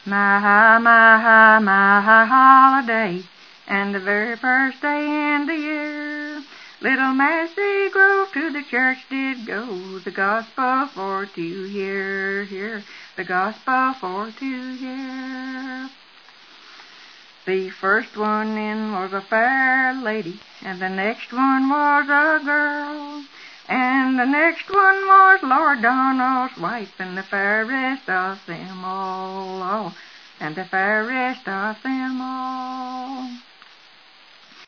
My holiday, and the very first day in the year, little Massey Grove to the church did go, the gospel for to hear, the gospel for to hear. The first one in was a fair lady, and the next one was a girl, and the next one was Lord Donald's wife, and the fairest of them all, and the fairest of them all.